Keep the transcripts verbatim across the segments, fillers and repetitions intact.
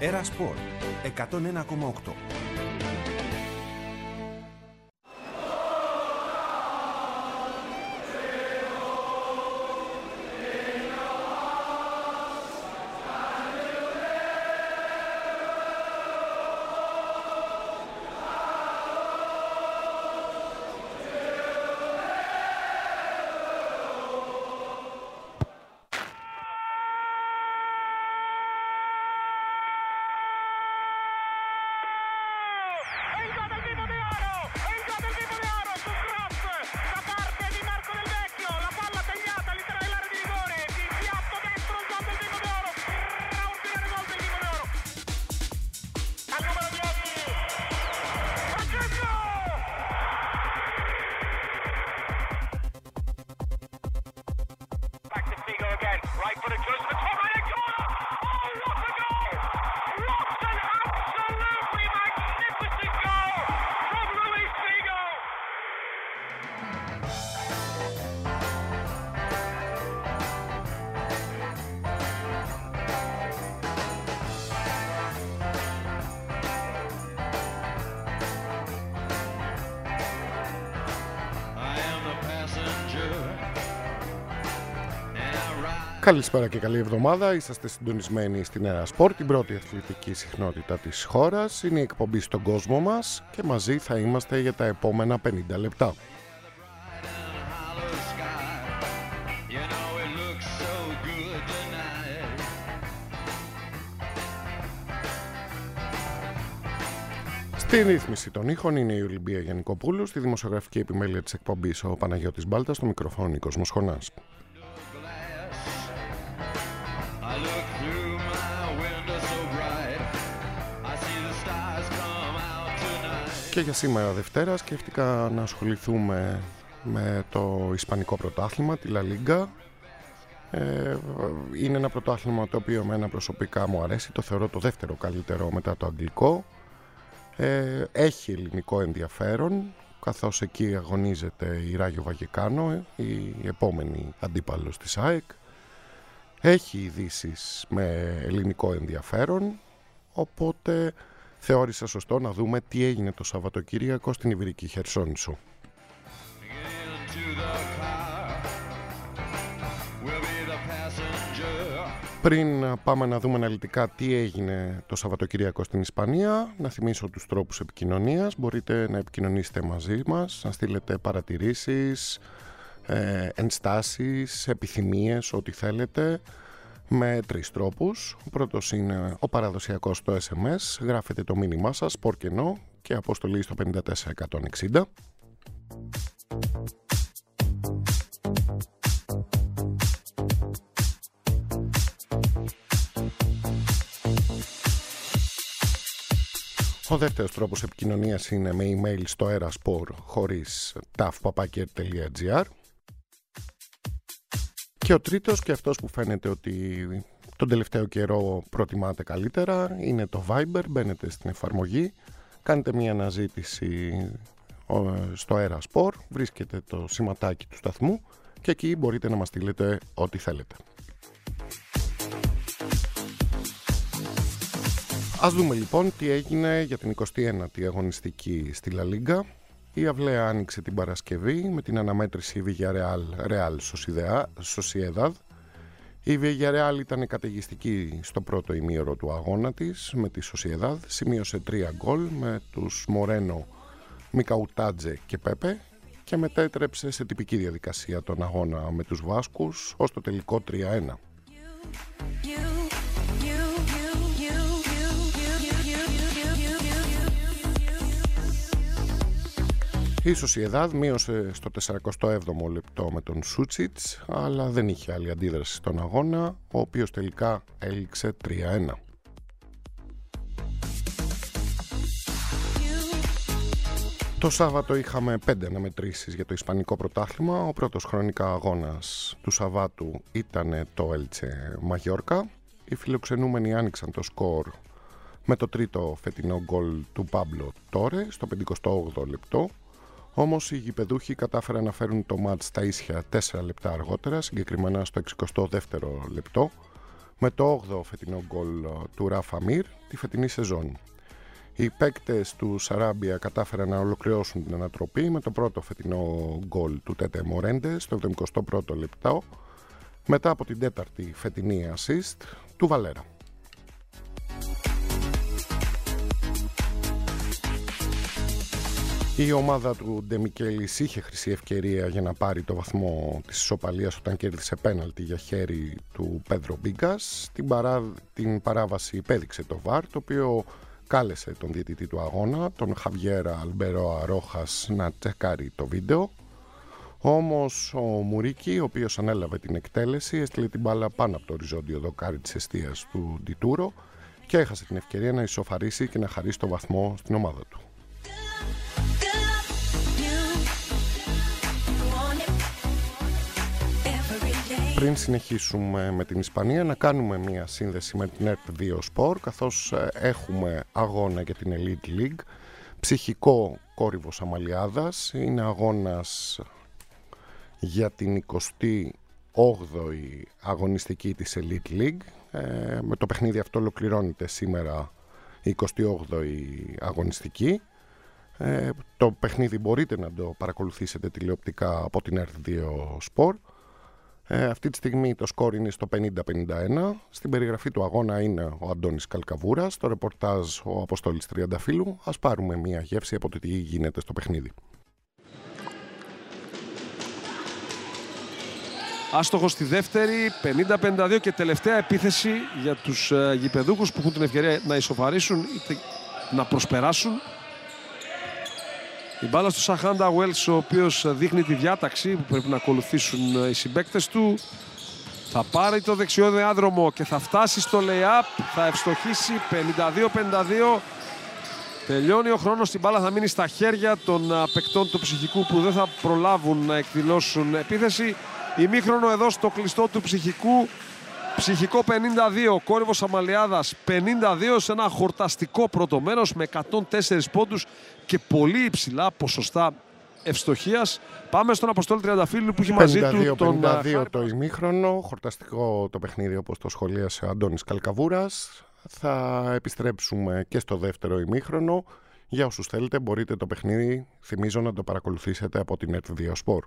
Έρα Σπορ εκατόν ένα κόμμα οκτώ. Καλησπέρα και καλή εβδομάδα. Είσαστε συντονισμένοι στην Έρα Σπορ, την πρώτη αθλητική συχνότητα της χώρας. Είναι η εκπομπή στον κόσμο μας και μαζί θα είμαστε για τα επόμενα πενήντα λεπτά. Στη ρύθμιση των ήχων είναι η Ολυμπία Γιαννικοπούλου, στη δημοσιογραφική επιμέλεια της εκπομπής ο Παναγιώτης Μπάλτας, στο μικροφόνο Νίκος Μοσχονάς. Και για σήμερα Δευτέρα σκέφτηκα να ασχοληθούμε με το Ισπανικό πρωτάθλημα, τη Λα Λίγκα. Ε, είναι ένα πρωτάθλημα το οποίο εμένα προσωπικά μου αρέσει, το θεωρώ το δεύτερο καλύτερο μετά το αγγλικό. Ε, έχει ελληνικό ενδιαφέρον, καθώς εκεί αγωνίζεται η Ράγιο Βαγεκάνο, η επόμενη αντίπαλος της ΑΕΚ. Έχει ειδήσεις με ελληνικό ενδιαφέρον, οπότε θεώρησα σωστό να δούμε τι έγινε το Σαββατοκύριακο στην Ιβηρική Χερσόνησο. Πριν πάμε να δούμε αναλυτικά τι έγινε το Σαββατοκύριακο στην Ισπανία, να θυμίσω τους τρόπους επικοινωνίας. Μπορείτε να επικοινωνήσετε μαζί μας, να στείλετε παρατηρήσεις, ε, ενστάσεις, επιθυμίες, ό,τι θέλετε, με τρεις τρόπους. Ο πρώτος είναι ο παραδοσιακός στο ες εμ ες. Γράφετε το μήνυμά σας, σπορ κενό, και αποστολή στο πέντε τέσσερα εκατόν εξήντα. Ο δεύτερος τρόπος επικοινωνίας είναι με email στο eraspor χωρίς ταφ παπάκι τελεία τζι άρ. Και ο τρίτος, και αυτός που φαίνεται ότι τον τελευταίο καιρό προτιμάτε καλύτερα, είναι το Viber. Μπαίνετε στην εφαρμογή, κάνετε μια αναζήτηση στο Eraspor, βρίσκετε το σηματάκι του σταθμού και εκεί μπορείτε να μας στείλετε ό,τι θέλετε. Ας δούμε λοιπόν τι έγινε για την εικοστή ένατη αγωνιστική στη Λα Λίγκα. Η αυλαία άνοιξε την Παρασκευή με την αναμέτρηση Villarreal Real Sociedad. Η Villarreal ήταν καταιγιστική στο πρώτο ημίωρο του αγώνα της με τη Sociedad. Σημείωσε τρία γκολ με τους Μορένο, Μικαουτάτζε και Πέπε και μετέτρεψε σε τυπική διαδικασία τον αγώνα με τους Βάσκους ως το τελικό τρία ένα. Η Sociedad μείωσε στο σαρανταεπτό έβδομο λεπτό με τον Σούτσιτς, αλλά δεν είχε άλλη αντίδραση στον αγώνα, ο οποίος τελικά έληξε τρία ένα. Το Σάββατο είχαμε πέντε αναμετρήσεις για το Ισπανικό πρωτάθλημα. Ο πρώτος χρονικά αγώνας του Σαββάτου ήταν το Έλτσε Μαγιόρκα. Οι φιλοξενούμενοι άνοιξαν το σκορ με το τρίτο φετινό γκολ του Πάμπλο Τόρε στο πενηκοστό όγδοο λεπτό. Όμως οι γηπεδούχοι κατάφεραν να φέρουν το μάτς στα ίσια τέσσερα λεπτά αργότερα, συγκεκριμένα στο εξηκοστό δεύτερο λεπτό, με το όγδοο φετινό γκολ του Ράφα Μιρ τη φετινή σεζόν. Οι παίκτες του Σαράμπια κατάφεραν να ολοκληρώσουν την ανατροπή με το πρώτο φετινό γκολ του Τέτε Μορέντε στο εβδομηκοστό πρώτο λεπτό, μετά από την τέταρτη φετινή assist του Βαλέρα. Η ομάδα του Ντεμικέλης είχε χρυσή ευκαιρία για να πάρει το βαθμό της ισοπαλίας όταν κέρδισε πέναλτι για χέρι του Πέδρο Μπίγκας. Την, παρά... την παράβαση υπέδειξε το βαρ, το οποίο κάλεσε τον διαιτητή του αγώνα, τον Χαβιέρα Αλμπερόα Ρόχας, να τσεκάρει το βίντεο. Όμως ο Μουρίκη, ο οποίος ανέλαβε την εκτέλεση, έστειλε την μπάλα πάνω από το οριζόντιο δοκάρι της εστίας του Ντιτούρο και έχασε την ευκαιρία να ισοφαρίσει και να χαρίσει το βαθμό στην ομάδα του. Πριν συνεχίσουμε με την Ισπανία, να κάνουμε μια σύνδεση με την ΕΡΤ δύο Sport, καθώς έχουμε αγώνα για την Elite League. Ψυχικό κόρυβος Αμαλιάδας, είναι αγώνας για την εικοστή όγδοη αγωνιστική της Elite League. Ε, με το παιχνίδι αυτό ολοκληρώνεται σήμερα η εικοστή όγδοη αγωνιστική. Ε, το παιχνίδι μπορείτε να το παρακολουθήσετε τηλεοπτικά από την ΕΡΤ δύο Sport. Ε, αυτή τη στιγμή το σκορ είναι στο πενήντα πενήντα ένα. Στην περιγραφή του αγώνα είναι ο Αντώνης Καλκαβούρας, στο ρεπορτάζ ο Αποστόλης Τριανταφύλου. Ας πάρουμε μια γεύση από το τι γίνεται στο παιχνίδι. Άστοχος στη δεύτερη, πενήντα πενήντα δύο και τελευταία επίθεση για τους ε, γηπεδούχους που έχουν την ευκαιρία να ισοφαρίσουν είτε να προσπεράσουν. Η μπάλα στο Σαχάντα Wells, ο οποίος δείχνει τη διάταξη που πρέπει να ακολουθήσουν οι συμπαίκτες του. Θα πάρει το δεξιό διάδρομο και θα φτάσει στο lay-up, θα ευστοχίσει πενήντα δύο πενήντα δύο. Τελειώνει ο χρόνος, την μπάλα θα μείνει στα χέρια των παικτών του ψυχικού που δεν θα προλάβουν να εκδηλώσουν επίθεση. Ημίχρονο εδώ στο κλειστό του ψυχικού. Ψυχικό πενήντα δύο, κόρυβος Αμαλιάδας πενήντα δύο σε ένα χορταστικό πρώτο μέρος με εκατόν τέσσερα πόντους και πολύ υψηλά ποσοστά ευστοχίας. Πάμε στον Αποστόλη Τριανταφύλου που έχει μαζί του τον... πενήντα δύο το ημίχρονο, χορταστικό το παιχνίδι όπως το σχολίασε ο Αντώνης Καλκαβούρας. Θα επιστρέψουμε και στο δεύτερο ημίχρονο. Για όσους θέλετε μπορείτε το παιχνίδι, θυμίζω, να το παρακολουθήσετε από την ΕΡΤ δύο Sport.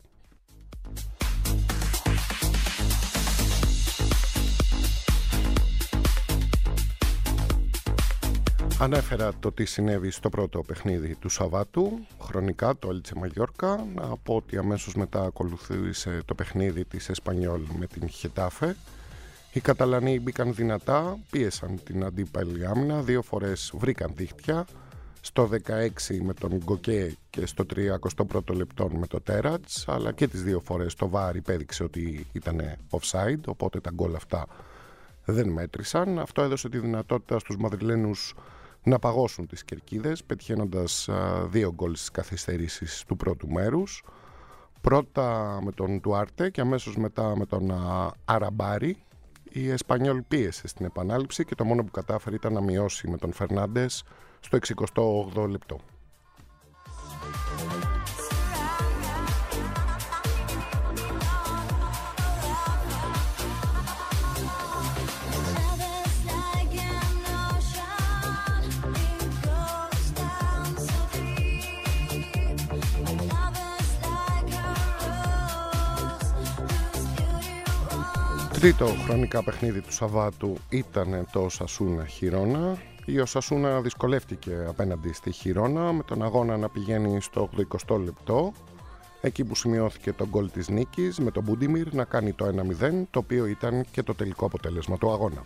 Ανέφερα το τι συνέβη στο πρώτο παιχνίδι του Σαββάτου, χρονικά το Έλτσε Μαγιόρκα. Να πω ότι αμέσως μετά ακολουθήσε το παιχνίδι της Εσπανιόλ με την Χετάφε. Οι Καταλανοί μπήκαν δυνατά, πίεσαν την αντίπαλη άμυνα, δύο φορές βρήκαν δίχτυα. Στο δεκαέξι με τον Γκοκέ και στο τριακοστό πρώτο λεπτό με το Τέρατς, αλλά και τις δύο φορές το βαρ υπέδειξε ότι ήταν offside, οπότε τα γκολ αυτά δεν μέτρησαν. Αυτό έδωσε τη δυνατότητα στους Μαδριλένους να παγώσουν τις κερκίδες, πετυχαίνοντας α, δύο γκολ στις καθυστερήσεις του πρώτου μέρους. Πρώτα με τον Ντουάρτε και αμέσως μετά με τον α, Αραμπάρι. Η Εσπανιόλ πίεσε στην επανάληψη και το μόνο που κατάφερε ήταν να μειώσει με τον Φερνάντες στο εξηκοστό όγδοο λεπτό. Τρίτο χρονικά παιχνίδι του Σαββάτου ήταν το Οσασούνα Χιρόνα. Η Οσασούνα δυσκολεύτηκε απέναντι στη Χιρόνα με τον αγώνα να πηγαίνει στο ογδοηκοστό λεπτό, εκεί που σημειώθηκε το γκολ της νίκης με τον Μπούντιμιρ να κάνει το ένα μηδέν, το οποίο ήταν και το τελικό αποτέλεσμα του αγώνα.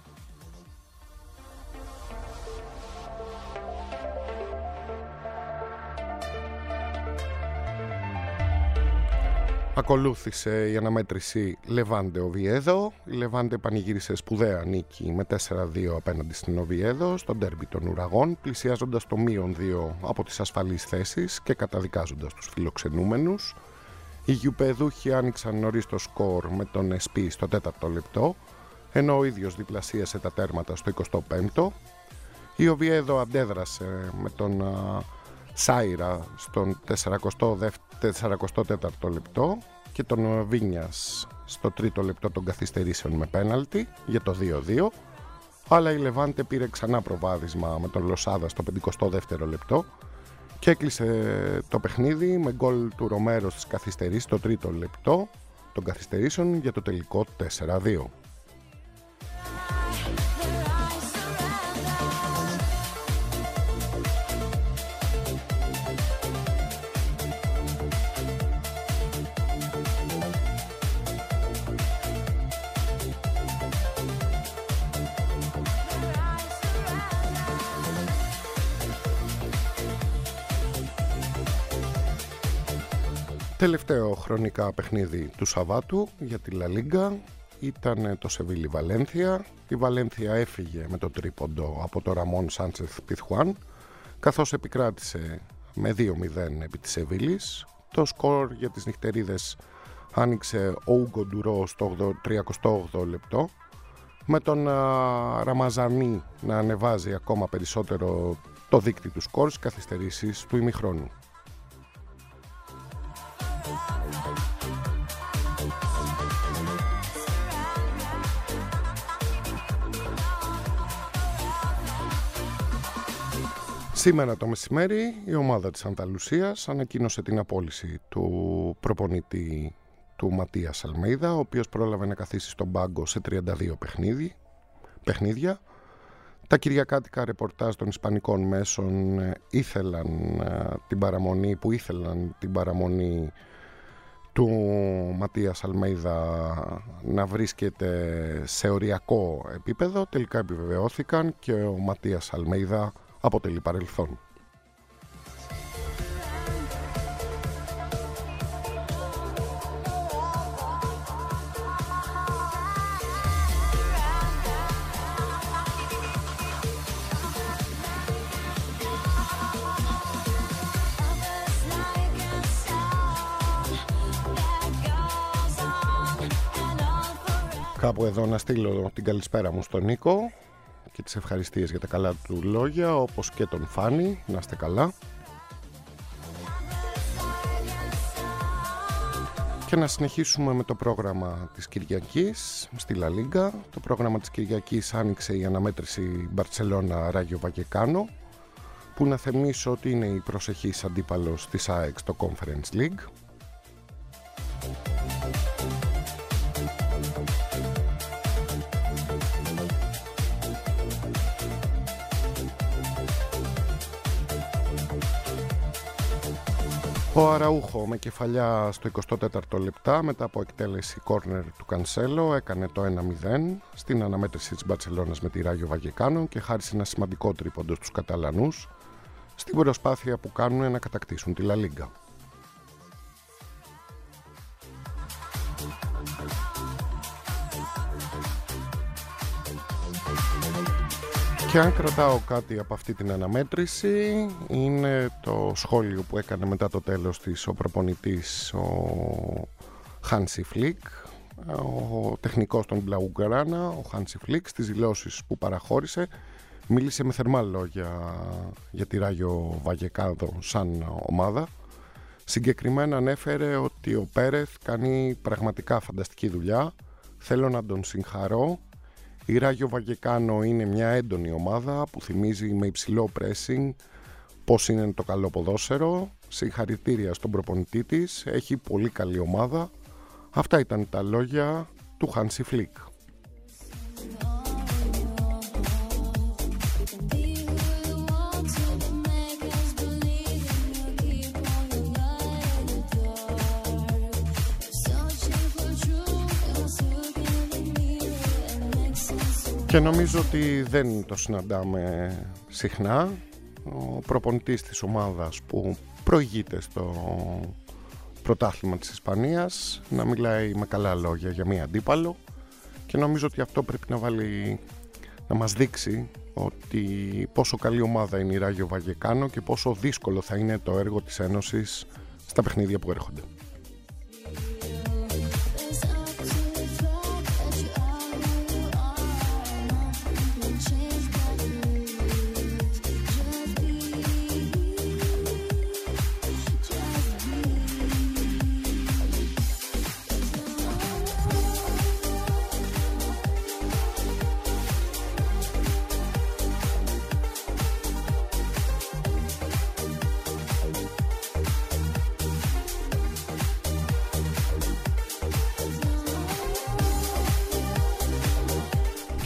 Ακολούθησε η αναμέτρηση Λεβάντε Οβιέδο. Η Λεβάντε πανηγύρισε σπουδαία νίκη με τέσσερα δύο απέναντι στην Οβιέδο στο ντέρμπι των Ουραγών, πλησιάζοντας το μείον δύο από τις ασφαλείς θέσεις και καταδικάζοντας τους φιλοξενούμενους. Οι γηπεδούχοι άνοιξαν νωρίς το σκορ με τον Εσπί στο τέταρτο λεπτό, ενώ ο ίδιος διπλασίασε τα τέρματα στο εικοστό πέμπτο. Η Οβιέδο αντέδρασε με τον Σάιρα στον σαράντα τέταρτο λεπτό και τον Βίνιας στο τρίτο λεπτό των καθυστερήσεων με πέναλτι για το δύο δύο, αλλά η Λεβάντε πήρε ξανά προβάδισμα με τον Λοσάδα στο πενηκοστό δεύτερο λεπτό και έκλεισε το παιχνίδι με γκολ του Ρομέρο στις καθυστερήσεις στο τρίτο λεπτό των καθυστερήσεων για το τελικό τέσσερα δύο. Τελευταίο χρονικά παιχνίδι του Σαββάτου για τη Λα Λίγκα ήταν το Σεβίλη Βαλένθια. Η Βαλένθια έφυγε με το τρίποντο από το Ραμόν Σάντσεθ Πιθουάν, καθώς επικράτησε με δύο μηδέν επί της Σεβίλης. Το σκορ για τις νυχτερίδες άνοιξε ο Ούγκο Ντουρό στο τριακοστό όγδοο λεπτό, με τον α, Ραμαζανί να ανεβάζει ακόμα περισσότερο το δείκτη του σκορ στις καθυστερήσεις του ημιχρόνου. Σήμερα το μεσημέρι η ομάδα της Ανταλουσίας ανακοίνωσε την απόλυση του προπονητή του Ματίας Αλμέιδα, ο οποίος πρόλαβε να καθίσει στον πάγκο σε τριάντα δύο παιχνίδι, παιχνίδια. Τα κυριακάτικα ρεπορτάζ των ισπανικών μέσων ήθελαν την παραμονή, που ήθελαν την παραμονή του Ματίας Αλμέιδα να βρίσκεται σε οριακό επίπεδο. Τελικά επιβεβαιώθηκαν και ο Ματίας Αλμέιδα αποτελεί παρελθόν. Κάπου εδώ να στείλω την καλησπέρα μου στον Νίκο και τις ευχαριστίες για τα καλά του λόγια, όπως και τον Φάνη. Να είστε καλά. Και να συνεχίσουμε με το πρόγραμμα της Κυριακής στη Λα Λίγκα. Το πρόγραμμα της Κυριακής άνοιξε η αναμέτρηση Μπαρτσελώνα Ράγιο Βαγεκάνο, που να θυμίσω ότι είναι η προσεχής αντίπαλος της ΑΕΚ στο Conference League. Ο Αραούχο με κεφαλιά στο εικοστό τέταρτο λεπτά μετά από εκτέλεση κόρνερ του Κανσέλο έκανε το ένα μηδέν στην αναμέτρηση της Μπαρτσελώνας με τη Ράγιο Βαγεκάνο και χάρισε ένα σημαντικό τρίποντο στους Καταλανούς στην προσπάθεια που κάνουν να κατακτήσουν τη Λα Λίγκα. Και αν κρατάω κάτι από αυτή την αναμέτρηση, είναι το σχόλιο που έκανε μετά το τέλος της ο προπονητής ο Hansi Flick, ο τεχνικός των Blaugrana, ο Hansi Flick, στις δηλώσεις που παραχώρησε. Μίλησε με θερμά λόγια για τη Ράγιο Βαγεκάνο σαν ομάδα. Συγκεκριμένα ανέφερε ότι ο Πέρεθ κάνει πραγματικά φανταστική δουλειά. Θέλω να τον συγχαρώ. Η Ράγιο Βαγεκάνο είναι μια έντονη ομάδα που θυμίζει με υψηλό pressing πώς είναι το καλό ποδόσφαιρο. Συγχαρητήρια στον προπονητή της, έχει πολύ καλή ομάδα. Αυτά ήταν τα λόγια του Hansi Flick. Και νομίζω ότι δεν το συναντάμε συχνά. Ο προπονητής της ομάδας που προηγείται στο πρωτάθλημα της Ισπανίας να μιλάει με καλά λόγια για μία αντίπαλο, και νομίζω ότι αυτό πρέπει να βάλει, να μας δείξει ότι πόσο καλή ομάδα είναι η Ράγιο Βαγεκάνο και πόσο δύσκολο θα είναι το έργο της Ένωσης στα παιχνίδια που έρχονται.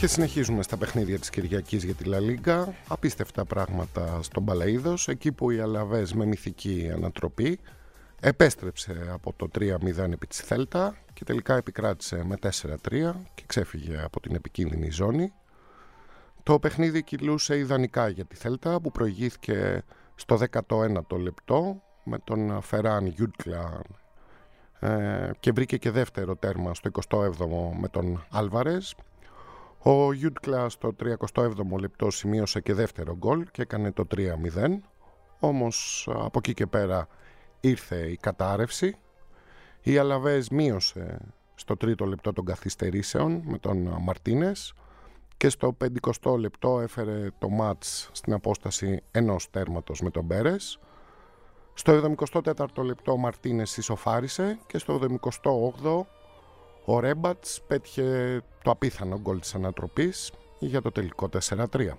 Και συνεχίζουμε στα παιχνίδια της Κυριακής για τη Λα Λίγκα. Απίστευτα πράγματα στον Μπαλαΐδος, εκεί που η Αλαβές με μυθική ανατροπή επέστρεψε από το τρία μηδέν επί της Θέλτα και τελικά επικράτησε με τέσσερα τρία και ξέφυγε από την επικίνδυνη ζώνη. Το παιχνίδι κυλούσε ιδανικά για τη Θέλτα, που προηγήθηκε στο δέκατο ένατο λεπτό με τον Φεράν Γιούντκλα ε, και βρήκε και δεύτερο τέρμα στο εικοστό έβδομο με τον Άλβαρες. Ο Γιούντκλα στο τριακοστό έβδομο λεπτό σημείωσε και δεύτερο γκολ και έκανε το τρία μηδέν. Όμως από εκεί και πέρα ήρθε η κατάρρευση. Η Αλαβές μείωσε στο τρίτο λεπτό των καθυστερήσεων με τον Μαρτίνες και στο πενηκοστό λεπτό έφερε το μάτς στην απόσταση ενός τέρματος με τον Μπέρες. Στο εβδομηκοστό τέταρτο λεπτό ο Μαρτίνες ισοφάρισε και στο εβδομηκοστό όγδοο ο Ρέμπατς πέτυχε το απίθανο γκολ της ανατροπής για το τελικό τέσσερα τρία.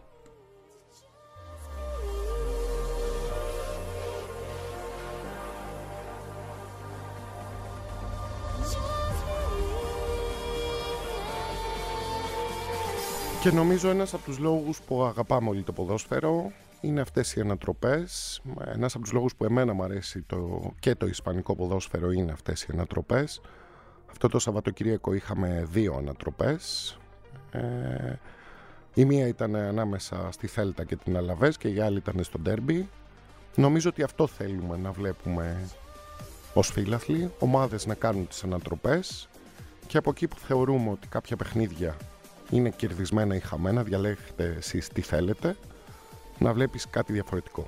Και νομίζω ένας από τους λόγους που αγαπάμε όλοι το ποδόσφαιρο είναι αυτές οι ανατροπές. Ένας από τους λόγους που εμένα μου αρέσει το, και το ισπανικό ποδόσφαιρο είναι αυτές οι ανατροπές. Αυτό το Σαββατοκύριακο είχαμε δύο ανατροπές. Ε, η μία ήταν ανάμεσα στη Θέλτα και την Αλαβές και η άλλη ήταν στο ντέρμπι. Νομίζω ότι αυτό θέλουμε να βλέπουμε ως φίλαθλοι, ομάδες να κάνουν τις ανατροπές και από εκεί που θεωρούμε ότι κάποια παιχνίδια είναι κερδισμένα ή χαμένα, διαλέγετε εσείς τι θέλετε, να βλέπεις κάτι διαφορετικό.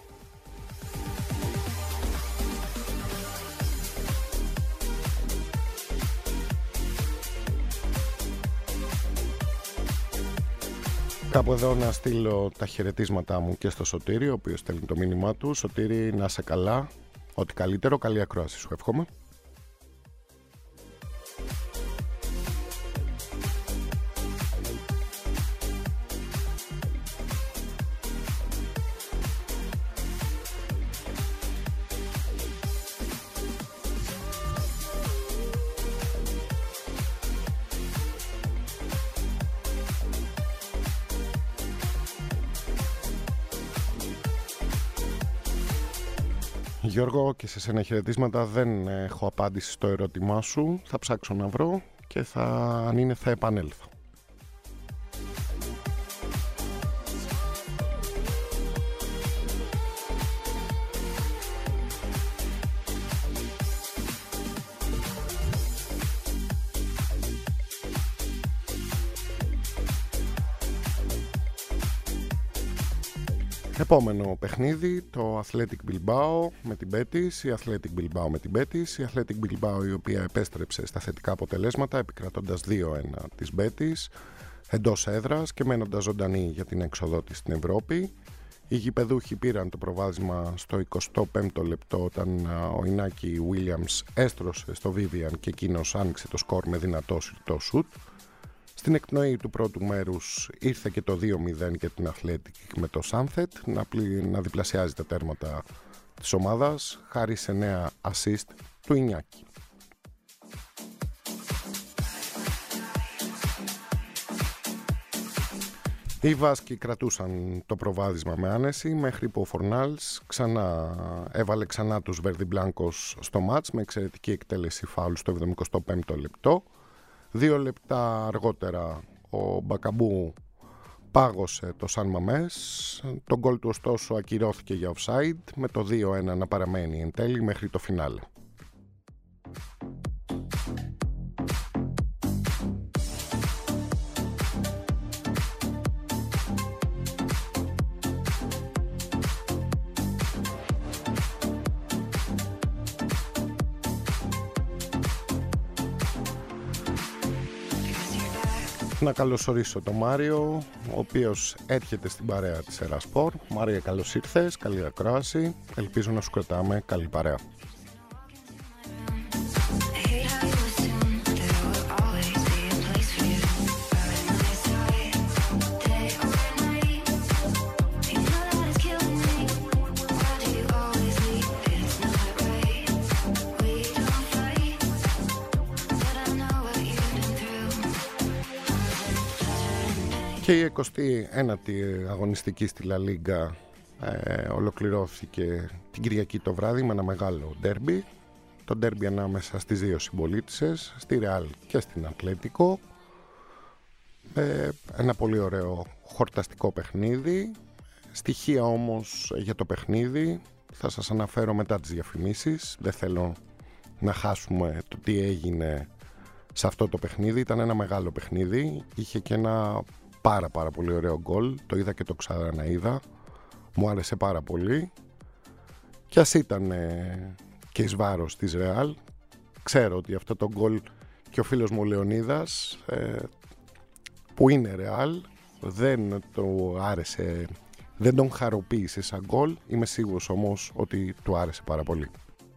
Κάπου εδώ να στείλω τα χαιρετίσματά μου και στο Σωτήρη, ο οποίος στέλνει το μήνυμά του. Σωτήρη, να είσαι καλά, ό,τι καλύτερο, καλή ακρόαση σου εύχομαι. Γιώργο, και σε σένα χαιρετίσματα, δεν έχω απάντηση στο ερώτημά σου. Θα ψάξω να βρω και θα, αν είναι θα επανέλθω. Επόμενο παιχνίδι, το Athletic Bilbao με την Betis, η Athletic Bilbao με την Betis, η Athletic Bilbao η οποία επέστρεψε στα θετικά αποτελέσματα επικρατώντας δύο ένα της Betis εντός έδρας και μένοντας ζωντανή για την έξοδό της στην Ευρώπη. Οι γηπεδούχοι πήραν το προβάδισμα στο εικοστό πέμπτο λεπτό όταν ο Ινάκη Williams έστρωσε στο Vivian και εκείνος άνοιξε το σκορ με δυνατό συρτό σουτ. Στην εκπνοή του πρώτου μέρους ήρθε και το δύο μηδέν για την Athletic με το Sunset να, πλη, να διπλασιάζει τα τέρματα της ομάδας χάρη σε νέα assist του Ινιάκη. Οι Βάσκοι κρατούσαν το προβάδισμα με άνεση μέχρι που ο Φορνάλς ξανά, έβαλε ξανά τους Βερδιμπλάνκος στο μάτς με εξαιρετική εκτέλεση φάουλ στο εβδομηκοστό πέμπτο λεπτό. Δύο λεπτά αργότερα ο Μπακαμπού πάγωσε το Σαν Μαμές. Το γκολ του ωστόσο ακυρώθηκε για offside με το δύο ένα να παραμένει εν τέλει μέχρι το φινάλε. Να καλωσορίσω τον Μάριο, ο οποίος έρχεται στην παρέα της Ερασπορ. Μάρια, καλώς ήρθες, καλή ακρόαση. Ελπίζω να σου κρατάμε καλή παρέα. Και η εικοστή ένατη αγωνιστική στη Λα Λίγκα ε, ολοκληρώθηκε την Κυριακή το βράδυ με ένα μεγάλο ντέρμπι. Το ντέρμπι ανάμεσα στις δύο συμπολίτησες, στη Ρεάλ και στην Ατλέτικο. Ε, ένα πολύ ωραίο χορταστικό παιχνίδι. Στοιχεία όμως για το παιχνίδι θα σας αναφέρω μετά τις διαφημίσεις. Δεν θέλω να χάσουμε το τι έγινε σε αυτό το παιχνίδι. Ήταν ένα μεγάλο παιχνίδι. Είχε και ένα πάρα πάρα πολύ ωραίο γκολ. Το είδα και το ξαναείδα. Μου άρεσε πάρα πολύ. Κι ας ήταν ε, και εις βάρος της Ρεάλ. Ξέρω ότι αυτό το γκολ και ο φίλος μου Λεωνίδας ε, που είναι Ρεάλ δεν το άρεσε, δεν τον χαροποίησε σαν γκολ. Είμαι σίγουρος όμως ότι του άρεσε πάρα πολύ.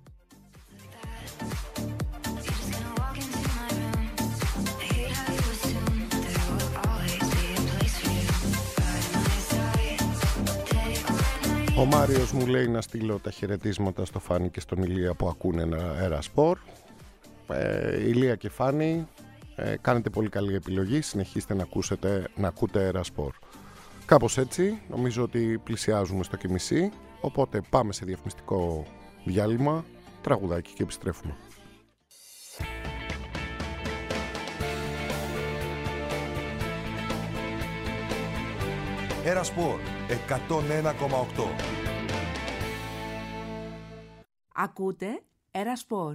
Ο Μάριος μου λέει να στείλω τα χαιρετίσματα στο Φάνη και στον Ηλία που ακούνε ένα Ερασπορ. Ε, Ηλία και Φάνη, ε, κάνετε πολύ καλή επιλογή. Συνεχίστε να, ακούσετε, να ακούτε Ερασπορ. Κάπως έτσι, νομίζω ότι πλησιάζουμε στο και μισή. Οπότε πάμε σε διαφημιστικό διάλειμμα, τραγουδάκι και επιστρέφουμε. Ερασπορ εκατόν ένα κόμμα οκτώ. Ακούτε Ερασπορ.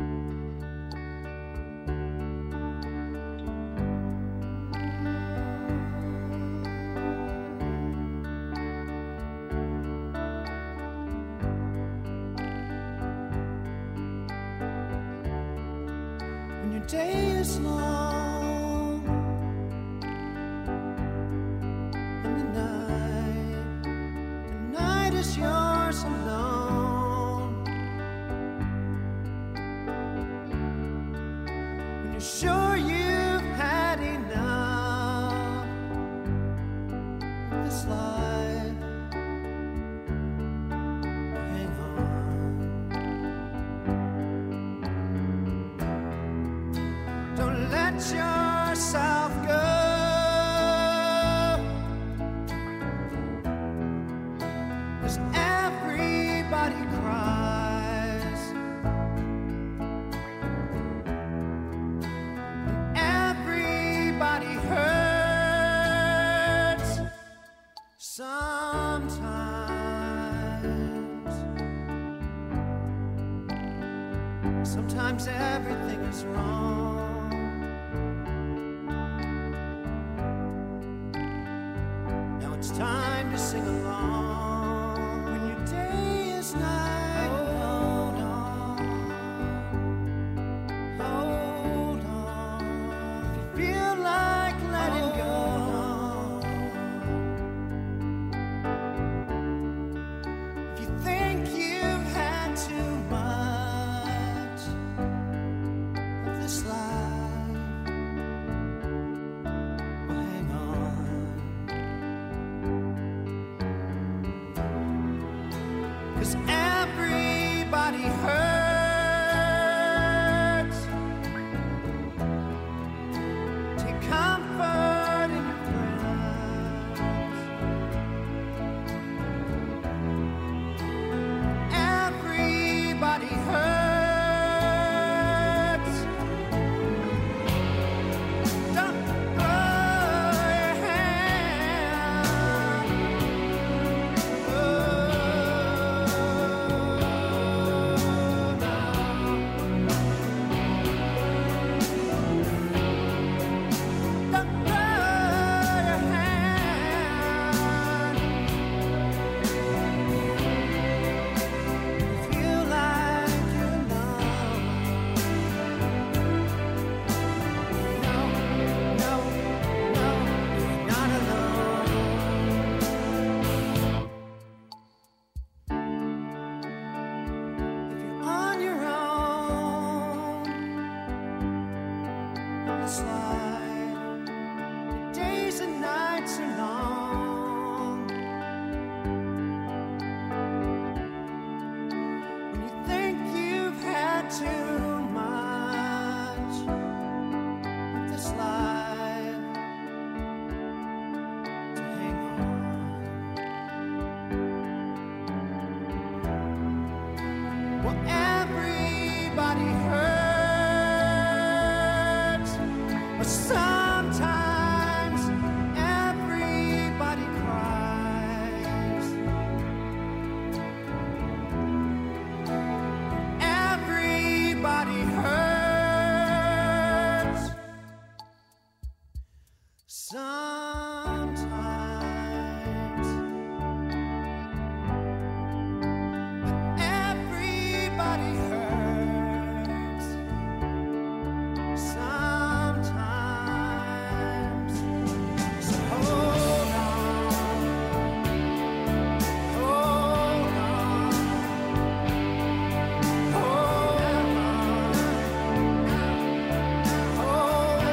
When your day is long and the night, the night is yours alone. When you're sure you've had enough of this life, hang on. Don't let yourself go. 'Cause everybody cries and everybody hurts sometimes. Sometimes everything is wrong. Now it's time to sing along. When your day is night, hold on, hold on. If you feel like letting go, if you think you've had too much of this life, well, hang on. 'Cause everybody hurts. Take comfort in your friends. Everybody hurts. Don't throw your hand. Oh. Well, everybody hurts, but sometimes everybody cries. Everybody hurts sometimes. Everybody hurts sometimes. So hold on, hold on, hold on, hold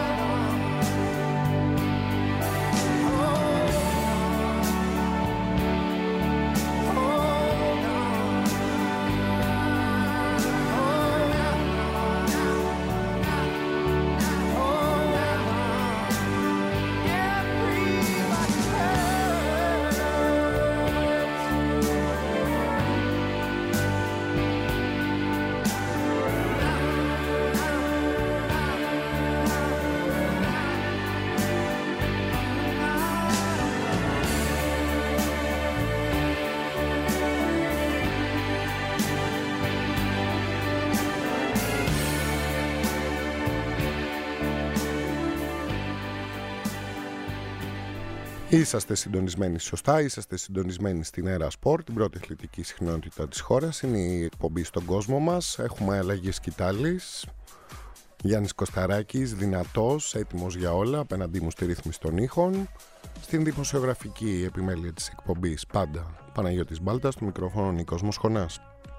Είσαστε συντονισμένοι σωστά, είσαστε συντονισμένοι στην Έρα Σπορ, την πρώτη αθλητική συχνότητα της χώρας. Είναι η εκπομπή στον κόσμο μας. Έχουμε αλλαγή σκητάλης. Γιάννης Κωσταράκης, δυνατός, έτοιμος για όλα, απέναντί μου στη ρύθμιση των ήχων. Στην δημοσιογραφική επιμέλεια της εκπομπής πάντα Παναγιώτης Μπάλτας, στο μικρόφωνο Νίκος Μοσχονάς.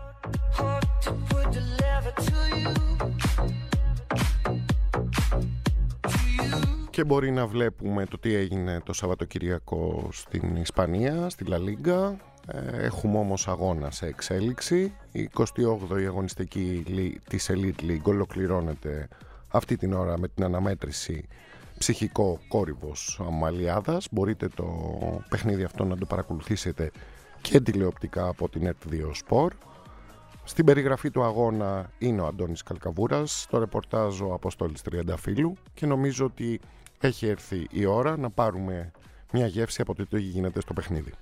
Και μπορεί να βλέπουμε το τι έγινε το Σαββατοκυριακό στην Ισπανία, στη Λα Λίγκα. Έχουμε όμως αγώνα σε εξέλιξη. Η εικοστή όγδοη αγωνιστική της Elite League ολοκληρώνεται αυτή την ώρα με την αναμέτρηση ψυχικό κόρυβος Αμαλιάδας. Μπορείτε το παιχνίδι αυτό να το παρακολουθήσετε και τηλεοπτικά από την ΕΡΤ δύο Sport. Στην περιγραφή του αγώνα είναι ο Αντώνης Καλκαβούρας, στο ρεπορτάζ ο Αποστόλης Τριανταφύλου και νομίζω ότι έχει έρθει η ώρα να πάρουμε μια γεύση από το τι γίνεται στο παιχνίδι.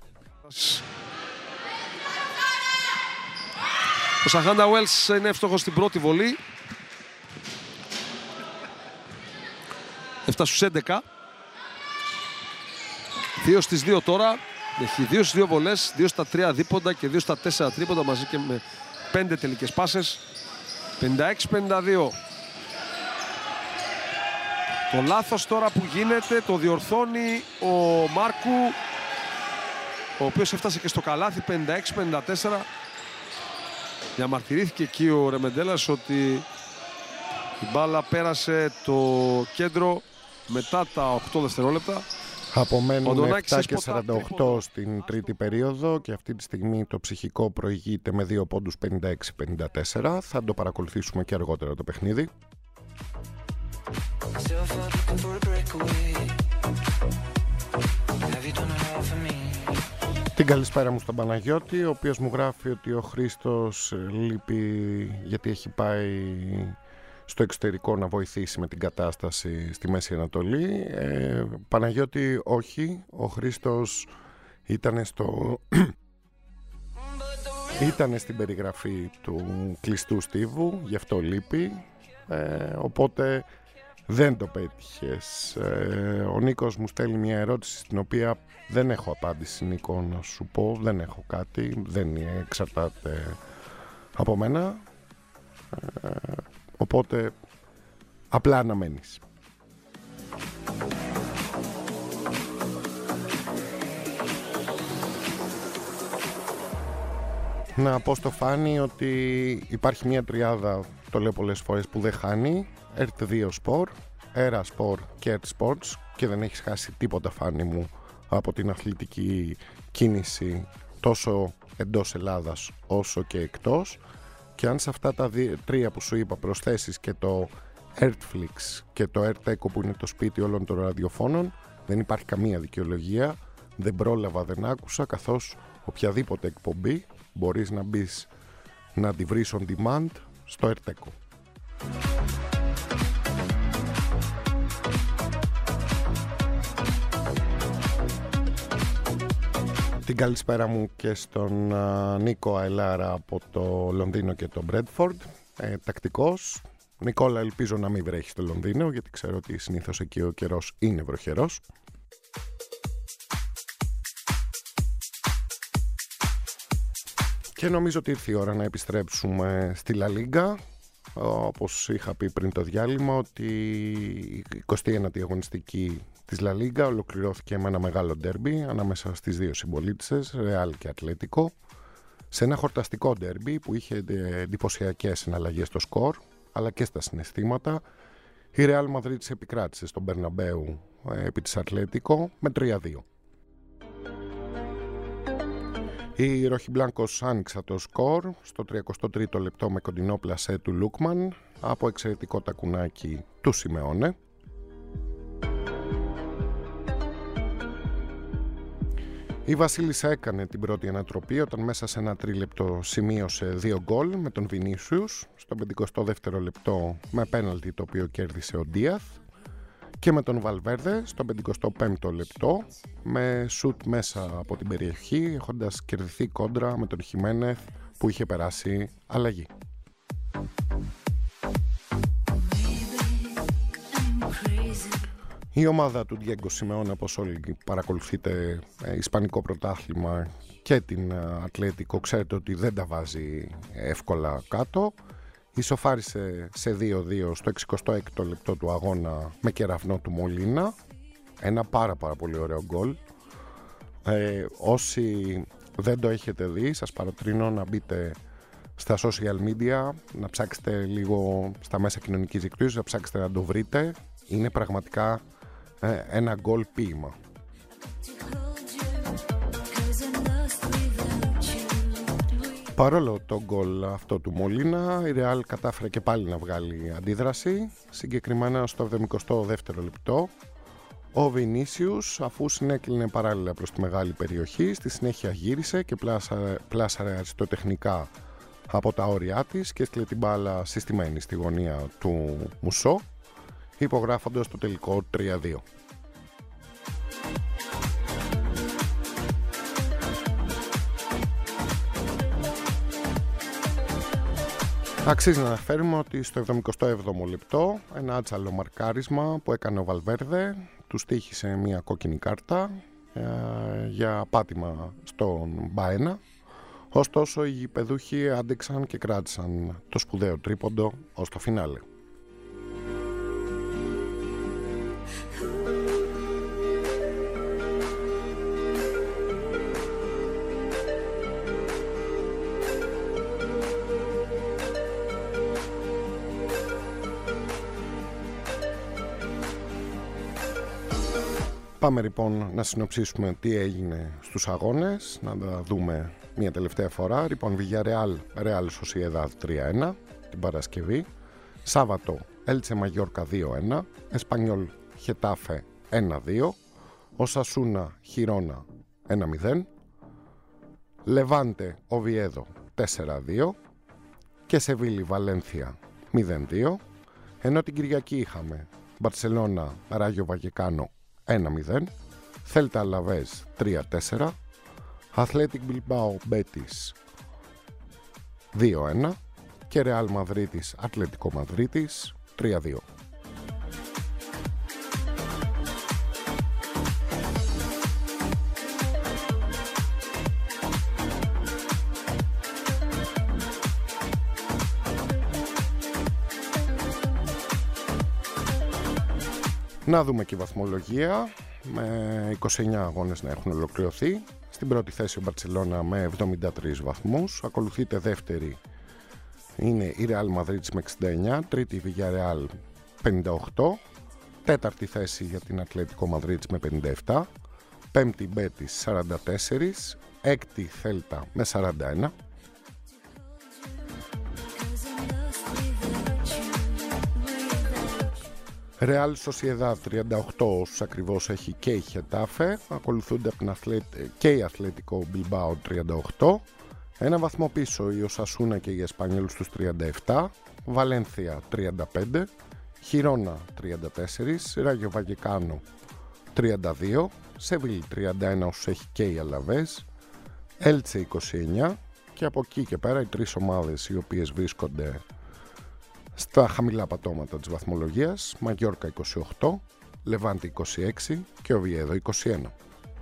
Ο Σαχάντα Wells είναι εύστοχος στην πρώτη βολή. Έφτασε στους έντεκα. δύο στις δύο τώρα. Έχει δύο στις δύο βολές, δύο στα τρία δίποντα και δύο στα τέσσερα τρίποντα μαζί και με πέντε τελικές πάσες. πενήντα έξι πενήντα δύο. Το λάθος τώρα που γίνεται το διορθώνει ο Μάρκου, ο οποίος έφτασε και στο καλάθι. Πενήντα έξι πενήντα τέσσερα. Διαμαρτυρήθηκε εκεί ο Ρεμεντέλας ότι η μπάλα πέρασε το κέντρο μετά τα οκτώ δευτερόλεπτα. Απομένουν επτά και σαράντα οκτώ στην τρίτη περίοδο και αυτή τη στιγμή το ψυχικό προηγείται με δύο πόντους πενήντα έξι πενήντα τέσσερα. Θα το παρακολουθήσουμε και αργότερα το παιχνίδι. Την καλησπέρα μου στον Παναγιώτη, ο οποίος μου γράφει ότι ο Χρήστος λείπει γιατί έχει πάει στο εξωτερικό να βοηθήσει με την κατάσταση στη Μέση Ανατολή. ε, Παναγιώτη, όχι, ο Χρήστος ήταν στο... ήτανε στην περιγραφή του κλειστού στίβου, γι' αυτό λείπει, ε, οπότε δεν το πέτυχες. ε, Ο Νίκος μου στέλνει μια ερώτηση στην οποία δεν έχω απάντηση, Νίκο, να σου πω, δεν έχω κάτι, δεν εξαρτάται από μένα, ε, οπότε απλά αναμένεις. Να πω στο Φάνη ότι υπάρχει μια τριάδα, το λέω πολλές φορές, που δεν χάνει. ΕΡΤ δύο Sport, Έρα Sport και ΕΡΤ Sports, και δεν έχεις χάσει τίποτα, Φάνη μου, από την αθλητική κίνηση τόσο εντός Ελλάδας όσο και εκτός. Και αν σε αυτά τα δι- τρία που σου είπα προσθέσεις και το Ertflix και το Erteco που είναι το σπίτι όλων των ραδιοφώνων, δεν υπάρχει καμία δικαιολογία, δεν πρόλαβα, δεν άκουσα, καθώς οποιαδήποτε εκπομπή μπορείς να μπεις να τη βρεις on demand στο Ερτέκο. Την καλησπέρα μου και στον uh, Νίκο Αελάρα από το Λονδίνο και το Μπρέντφορντ, ε, τακτικός. Νικόλα, ελπίζω να μην βρέχει στο Λονδίνο, γιατί ξέρω ότι συνήθως εκεί ο καιρός είναι βροχερός. Και νομίζω ότι ήρθε η ώρα να επιστρέψουμε στη Λα Λίγκα. Όπως είχα πει πριν το διάλειμμα, ότι η εικοστή ένατη αγωνιστική της Λα Λίγκα ολοκληρώθηκε με ένα μεγάλο ντέρμπι ανάμεσα στις δύο συμπολίτες, Ρεάλ και Ατλέτικο, σε ένα χορταστικό ντέρμπι που είχε εντυπωσιακές συναλλαγές στο σκορ αλλά και στα συναισθήματα. Η Ρεάλ Μαδρίτης επικράτησε στον Μπερναμπέου επί της Ατλέτικο με τρία δύο. Οι Ροχιμπλάνκος άνοιξα το σκορ στο τριακοστό τρίτο λεπτό με κοντινό πλασέ του Λούκμαν από εξαιρετικό τακουνάκι του Σιμεώνε. Η Βασίλισσα έκανε την πρώτη ανατροπή όταν μέσα σε ένα τρίλεπτο σημείωσε δύο γκολ με τον Βινίσιους, στο πενηκοστό δεύτερο λεπτό με πέναλτι το οποίο κέρδισε ο Ντίαθ, και με τον Βαλβέρδε στο πενηκοστό πέμπτο λεπτό με σουτ μέσα από την περιοχή, έχοντας κερδιθεί κόντρα με τον Χιμένεθ που είχε περάσει αλλαγή. Η ομάδα του Διέγκο Σιμεώνε, όπως όλοι παρακολουθείτε ε, ισπανικό πρωτάθλημα και την Ατλέτικο, ξέρετε ότι δεν τα βάζει εύκολα κάτω. Ισοφάρισε σε δύο δύο στο εξηκοστό έκτο λεπτό του αγώνα με κεραυνό του Μολίνα. Ένα πάρα πάρα πολύ ωραίο γκολ. Ε, όσοι δεν το έχετε δει, σας παροτρύνω να μπείτε στα social media, να ψάξετε λίγο στα μέσα κοινωνικής δικτύωσης, να ψάξετε να το βρείτε. Είναι πραγματικά ε, ένα γκολ ποίημα. Παρόλο το γκολ αυτό του Μολίνα, η Ρεάλ κατάφερε και πάλι να βγάλει αντίδραση, συγκεκριμένα στο εβδομηκοστό δεύτερο λεπτό. Ο Βινίσιους, αφού συνέκλεινε παράλληλα προς τη μεγάλη περιοχή, στη συνέχεια γύρισε και πλάσαρε, πλάσαρε αριστοτεχνικά από τα όρια της και έστειλε την μπάλα συστημένη στη γωνία του Μουσό, υπογράφοντας το τελικό τρία δύο. Αξίζει να αναφέρουμε ότι στο εβδομηκοστό έβδομο λεπτό ένα άτσαλο μαρκάρισμα που έκανε ο Βαλβέρδε του στοίχησε μια κόκκινη κάρτα ε, για πάτημα στον Μπαένα. Ωστόσο οι γηπεδούχοι άντεξαν και κράτησαν το σπουδαίο τρίποντο ως το φινάλε. Πάμε λοιπόν να συνοψίσουμε τι έγινε στους αγώνες, να τα δούμε μια τελευταία φορά. Λοιπόν, Villarreal, Real Sociedad τρία ένα την Παρασκευή. Σάββατο, Έλτσε Μαγιόρκα δύο ένα, Εσπανιόλ Χετάφε ένα δύο, Οσασούνα Χιρόνα ένα μηδέν, Λεβάντε Οβιέδο τέσσερα δύο και Σεβίλη Βαλένθια μηδέν δύο. Ενώ την Κυριακή είχαμε Μπαρσελόνα Ράγιο Βαγεκάνο ένα μηδέν, Θέλτα Αλαβέζ τρία τέσσερα, Αθλέτικ Μπιλμπάο Μπέτις δύο ένα και Ρεάλ Μαδρίτης Ατλετικό Μαδρίτης τρία δύο. Να δούμε και η βαθμολογία, με είκοσι εννέα αγώνες να έχουν ολοκληρωθεί. Στην πρώτη θέση ο Μπαρτσελώνα με εβδομήντα τρεις βαθμούς, ακολουθείται δεύτερη είναι η Real Madrid με εξήντα εννέα, τρίτη η Villarreal πενήντα οκτώ, τέταρτη θέση για την Ατλέτικο Madrid με πενήντα επτά, πέμπτη Betis σαράντα τέσσερα, έκτη Θέλτα με σαράντα ένα. Real Sociedad τριάντα οκτώ όσους ακριβώς έχει και η Χετάφε, ακολουθούνται από την Αθλέτ... και η Αθλέτικο Μπιλμπάο τριάντα οκτώ, Ένα βαθμό πίσω η Οσασούνα και η Εσπανιόλ στους τριάντα επτά, Βαλένθια τριάντα πέντε, Χιρόνα τριάντα τέσσερα, Ράγιο Βαγεκάνο τριάντα δύο, Σεβίλη τριάντα ένα όσους έχει και η Αλαβές, Έλτσε είκοσι εννιά και από εκεί και πέρα οι τρεις ομάδες οι οποίες βρίσκονται στα χαμηλά πατώματα της βαθμολογίας, Μαγιόρκα είκοσι οκτώ, Λεβάντη είκοσι έξι και Οβιέδο είκοσι ένα.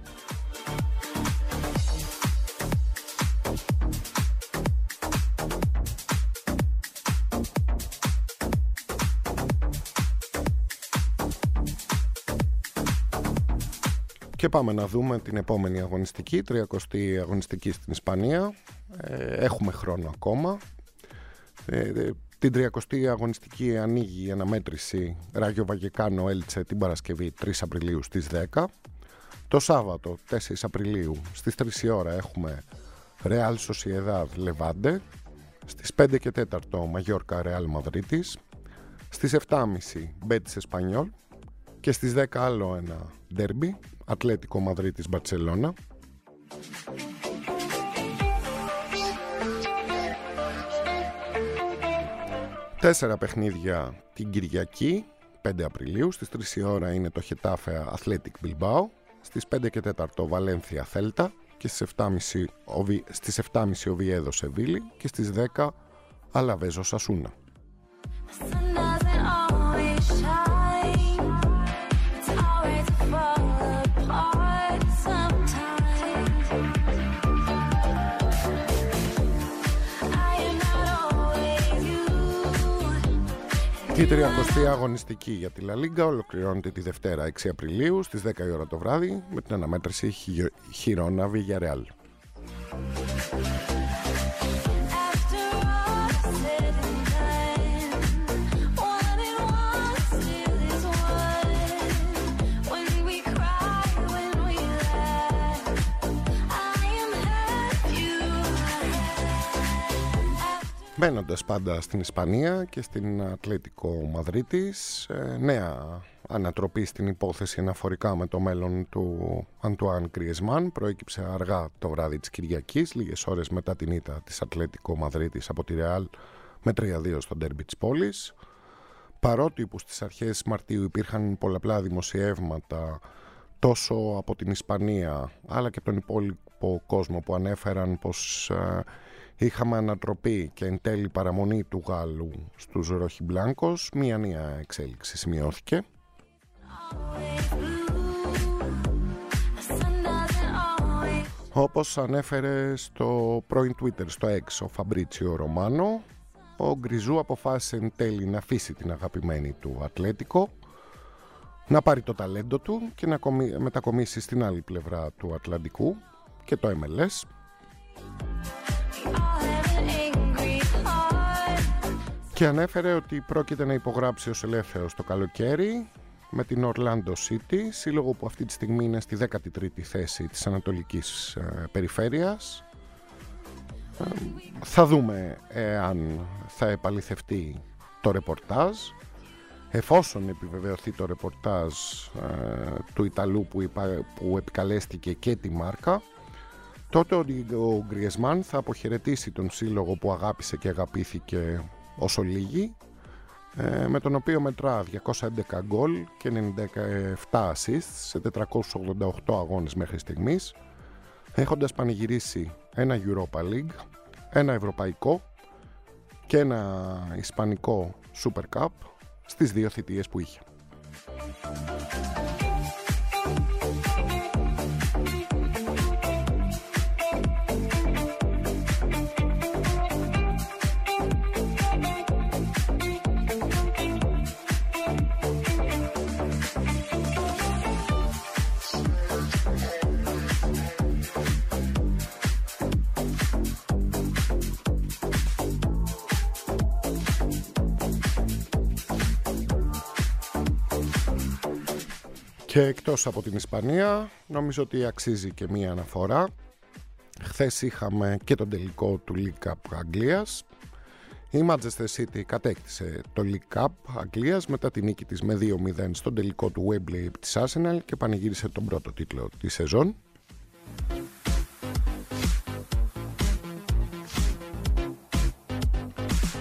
Και πάμε να δούμε την επόμενη αγωνιστική, τριακοστή αγωνιστική στην Ισπανία. Ε, έχουμε χρόνο ακόμα. Ε, την τριακοστή αγωνιστική ανοίγει η αναμέτρηση Ράγιο Βαγεκάνο Έλτσε την Παρασκευή τρεις Απριλίου στις δέκα. Το Σάββατο τέσσερις Απριλίου στις τρεις η ώρα έχουμε Ρεάλ Σοσιεδάδ Λεβάντε. Στις πέντε και τέσσερα Μαγιόρκα Ρεάλ Μαδρίτης. Στις επτά και τριάντα Μπέτις Εσπανιόλ. Και στις δέκα άλλο ένα ντέρμπι, Ατλέτικο Μαδρίτης Μπαρτσελώνα. Τέσσερα παιχνίδια την Κυριακή, πέντε Απριλίου. Στις τρεις η ώρα είναι το Χετάφε Αθλέτικ Μπιλμπάο. Στις πέντε και τέσσερα Βαλένθια Θέλτα. Και στις επτά και τριάντα Οβιέδο Σεβίλη. Και στις δέκα Αλαβέζο Σασούνα. Η τριακοστή αγωνιστική για τη Λα Λίγκα ολοκληρώνεται τη Δευτέρα έξι Απριλίου στις δέκα η ώρα το βράδυ με την αναμέτρηση Χιρόνα Βιγιαρεάλ. Μένοντας πάντα στην Ισπανία και στην Ατλέτικο Μαδρίτης, ε, νέα ανατροπή στην υπόθεση αναφορικά με το μέλλον του Αντουάν Γκριεζμάν προέκυψε αργά το βράδυ της Κυριακής, λίγες ώρες μετά την ήττα της Ατλέτικο Μαδρίτης από τη Ρεάλ με τρία δύο στο ντέρμπι της πόλης. Παρότι που στις αρχές Μαρτίου υπήρχαν πολλαπλά δημοσιεύματα τόσο από την Ισπανία αλλά και από τον υπόλοιπο κόσμο που ανέφεραν πως ε, είχαμε ανατροπή και εν τέλει παραμονή του Γάλλου στους Ροχιμπλάνκος, μία νέα εξέλιξη σημειώθηκε. Όπως ανέφερε στο πρώην Twitter, στο X, ο Φαμπρίτσιο Ρωμάνο, ο Γκριζού αποφάσισε εν τέλει να αφήσει την αγαπημένη του Ατλέτικο, να πάρει το ταλέντο του και να μετακομίσει στην άλλη πλευρά του Ατλαντικού και το εμ ελ ες. Και ανέφερε ότι πρόκειται να υπογράψει ως ελεύθερος το καλοκαίρι με την Orlando City, σύλλογο που αυτή τη στιγμή είναι στη δέκατη τρίτη θέση της Ανατολικής ε, Περιφέρειας. Ε, θα δούμε εάν θα επαληθευτεί το ρεπορτάζ. Εφόσον επιβεβαιωθεί το ρεπορτάζ ε, του Ιταλού που, υπα, που επικαλέστηκε και τη μάρκα, τότε ο Γκριεζμάν θα αποχαιρετήσει τον σύλλογο που αγάπησε και αγαπήθηκε όσο λίγοι, με τον οποίο μετρά διακόσια έντεκα γκολ και ενενήντα επτά assists σε τετρακόσιους ογδόντα οκτώ αγώνες μέχρι στιγμής, έχοντας πανηγυρίσει ένα Europa League, ένα Ευρωπαϊκό και ένα Ισπανικό Super Cup στις δύο θητείες που είχε. Και εκτός από την Ισπανία, νομίζω ότι αξίζει και μία αναφορά. Χθες είχαμε και τον τελικό του League Cup Αγγλίας. Η Manchester City κατέκτησε το League Cup Αγγλίας μετά την νίκη της με δύο μηδέν στον τελικό του Wembley της Arsenal και πανηγύρισε τον πρώτο τίτλο της σεζόν.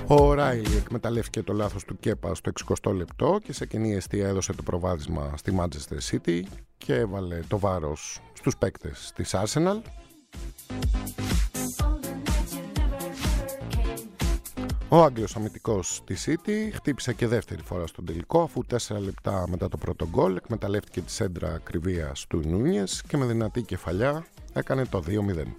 Ο Ράιλι εκμεταλλεύτηκε το λάθος του Κέπα στο εξηκοστό λεπτό και σε κενή εστία έδωσε το προβάδισμα στη Manchester City και έβαλε το βάρος στους παίκτες της Arsenal. Ο Άγγλος αμυντικός της City χτύπησε και δεύτερη φορά στον τελικό, αφού τέσσερα λεπτά μετά το πρώτο γκολ εκμεταλλεύτηκε τη σέντρα ακριβίας του Νούνιες και με δυνατή κεφαλιά έκανε το δύο μηδέν.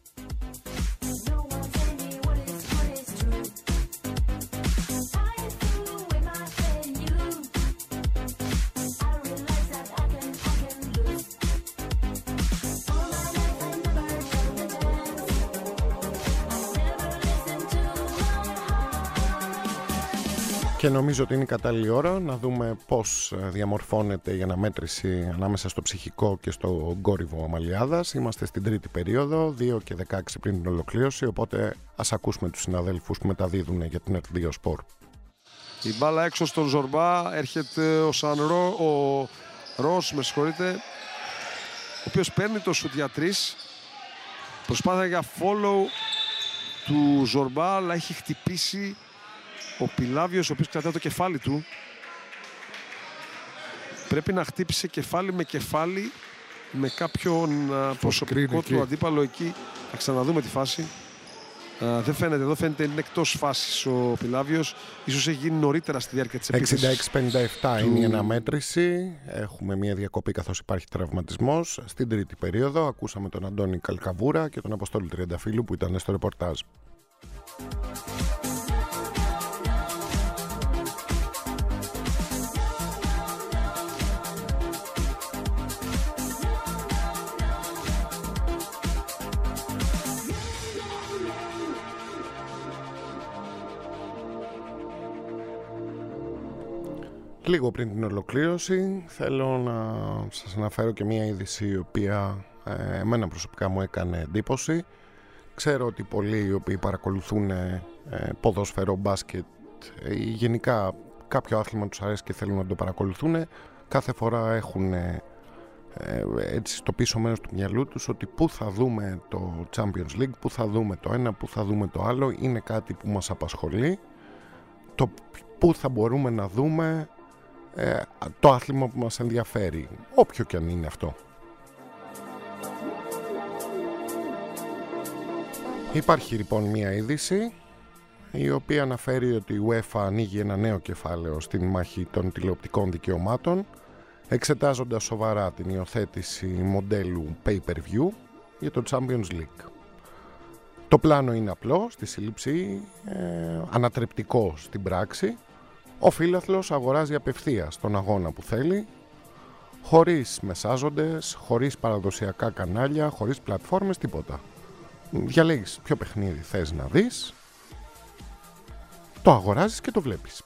Και νομίζω ότι είναι η κατάλληλη ώρα να δούμε πώς διαμορφώνεται η αναμέτρηση ανάμεσα στο ψυχικό και στο γκόρυβο Αμαλιάδας. Είμαστε στην τρίτη περίοδο, δύο και δεκαέξι πριν την ολοκλήρωση, οπότε ας ακούσουμε τους συναδέλφους που μεταδίδουν για την ερ δύο Sport. Η μπάλα έξω στον Ζορμπά, έρχεται ο Σανρό, ο Ρος, με συγχωρείτε, ο οποίος παίρνει το σουτ για τρεις. Προσπάθεια για follow του Ζορμπά, αλλά έχει χτυπήσει ο Πιλάβιος, ο οποίος κρατάει το κεφάλι του. Πρέπει να χτύπησε κεφάλι με κεφάλι με κάποιον προσωπικό του αντίπαλο εκεί. Θα ξαναδούμε τη φάση. Uh, δεν φαίνεται, εδώ φαίνεται είναι εκτός φάσης ο Πιλάβιος. Ίσως έχει γίνει νωρίτερα στη διάρκεια της επίθεσης. εξήντα έξι πενήντα επτά του... είναι η αναμέτρηση. Έχουμε μια διακοπή καθώς υπάρχει τραυματισμός. Στην τρίτη περίοδο ακούσαμε τον Αντώνη Καλκαβούρα και τον Αποστόλη Τριανταφύλου που ήταν στο ρεπορτάζ. Λίγο πριν την ολοκλήρωση θέλω να σας αναφέρω και μια είδηση η οποία ε, εμένα προσωπικά μου έκανε εντύπωση. Ξέρω ότι πολλοί οι οποίοι παρακολουθούν ε, ποδόσφαιρο, μπάσκετ ή ε, γενικά κάποιο άθλημα τους αρέσει και θέλουν να το παρακολουθούν, κάθε φορά έχουν ε, ε, έτσι στο πίσω μέρος του μυαλού τους ότι πού θα δούμε το Champions League, πού θα δούμε το ένα, πού θα δούμε το άλλο. Είναι κάτι που μας απασχολεί, το πού θα μπορούμε να δούμε Ε, το άθλημα που μας ενδιαφέρει, όποιο και αν είναι αυτό. Υπάρχει λοιπόν μια είδηση η οποία αναφέρει ότι η UEFA ανοίγει ένα νέο κεφάλαιο στην μάχη των τηλεοπτικών δικαιωμάτων, εξετάζοντας σοβαρά την υιοθέτηση μοντέλου pay-per-view για το Champions League. Το πλάνο είναι απλό στη σύλληψη, ε, ανατρεπτικό στην πράξη. Ο φίλαθλος αγοράζει απευθείας τον αγώνα που θέλει, χωρίς μεσάζοντες, χωρίς παραδοσιακά κανάλια, χωρίς πλατφόρμες, τίποτα. Διαλέγεις ποιο παιχνίδι θες να δεις, το αγοράζεις και το βλέπεις.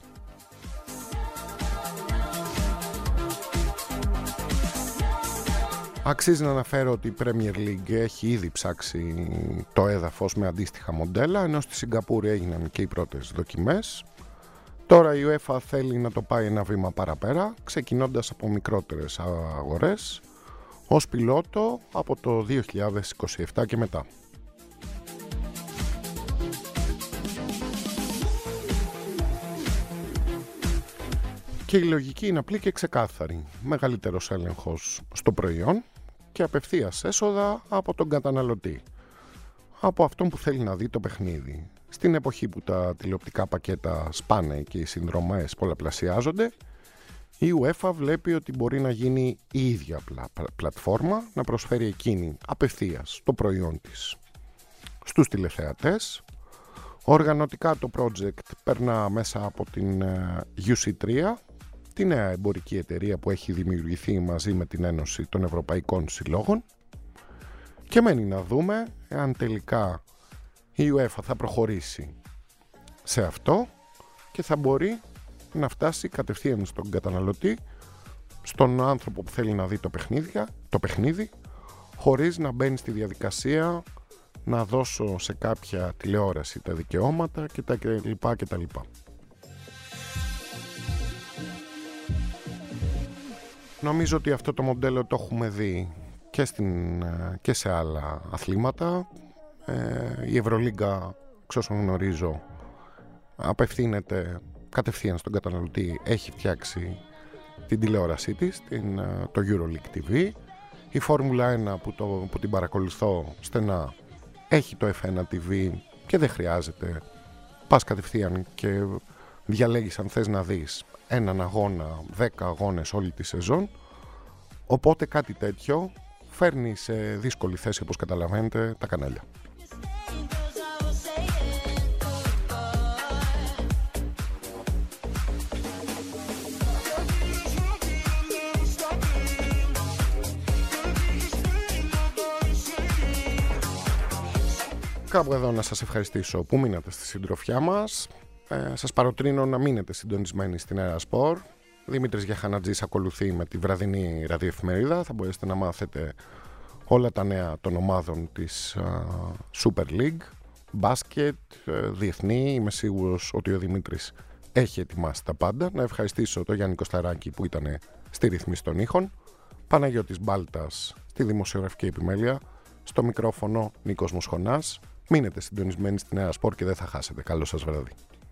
Αξίζει να αναφέρω ότι η Premier League έχει ήδη ψάξει το έδαφος με αντίστοιχα μοντέλα, ενώ στη Σιγκαπούρη έγιναν και οι πρώτες δοκιμές. Τώρα η UEFA θέλει να το πάει ένα βήμα παραπέρα, ξεκινώντας από μικρότερες αγορές, ως πιλότο από το δύο χιλιάδες είκοσι επτά και μετά. Και η λογική είναι απλή και ξεκάθαρη. Μεγαλύτερος έλεγχος στο προϊόν και απευθείας έσοδα από τον καταναλωτή, από αυτόν που θέλει να δει το παιχνίδι. Στην εποχή που τα τηλεοπτικά πακέτα σπάνε και οι συνδρομές πολλαπλασιάζονται, η UEFA βλέπει ότι μπορεί να γίνει η ίδια πλατφόρμα, να προσφέρει εκείνη απευθείας το προϊόν της στους τηλεθεατές. Οργανωτικά το project περνά μέσα από την γιου σι τρία, τη νέα εμπορική εταιρεία που έχει δημιουργηθεί μαζί με την Ένωση των Ευρωπαϊκών Συλλόγων, και μένει να δούμε εάν τελικά η UEFA θα προχωρήσει σε αυτό και θα μπορεί να φτάσει κατευθείαν στον καταναλωτή, στον άνθρωπο που θέλει να δει το παιχνίδι, το παιχνίδι χωρίς να μπαίνει στη διαδικασία να δώσω σε κάποια τηλεόραση τα δικαιώματα και τα λοιπά και τα λοιπά. Νομίζω ότι αυτό το μοντέλο το έχουμε δει και, στην, και σε άλλα αθλήματα. Ε, η Ευρωλίγκα, εξ όσων γνωρίζω, απευθύνεται κατευθείαν στον καταναλωτή, έχει φτιάξει την τηλεόρασή της, την, το EuroLeague τι βι. Η Φόρμουλα ένα που, το, που την παρακολουθώ στενά έχει το εφ ένα τι βι και δεν χρειάζεται. Πας κατευθείαν και διαλέγεις αν θες να δεις έναν αγώνα, δέκα αγώνες όλη τη σεζόν. Οπότε κάτι τέτοιο φέρνει σε δύσκολη θέση, όπως καταλαβαίνετε, τα κανάλια. Κάπου εδώ να σας ευχαριστήσω που μείνατε στη συντροφιά μας. Ε, σας παροτρύνω να μείνετε συντονισμένοι στην Aerosport. Δημήτρης Γιαχανατζής ακολουθεί με τη βραδινή ραδιοεφημερίδα. Θα μπορέσετε να μάθετε όλα τα νέα των ομάδων της uh, Super League, μπάσκετ, uh, διεθνή. Είμαι σίγουρος ότι ο Δημήτρης έχει ετοιμάσει τα πάντα. Να ευχαριστήσω τον Γιάννη Κωσταράκη που ήταν στη ρύθμιση των ήχων, Παναγιώτης Μπάλτας στη δημοσιογραφική επιμέλεια, στο μικρόφωνο Νίκος Μοσχονάς. Μείνετε συντονισμένοι στην Aerosport και δεν θα χάσετε. Καλό σας βράδυ.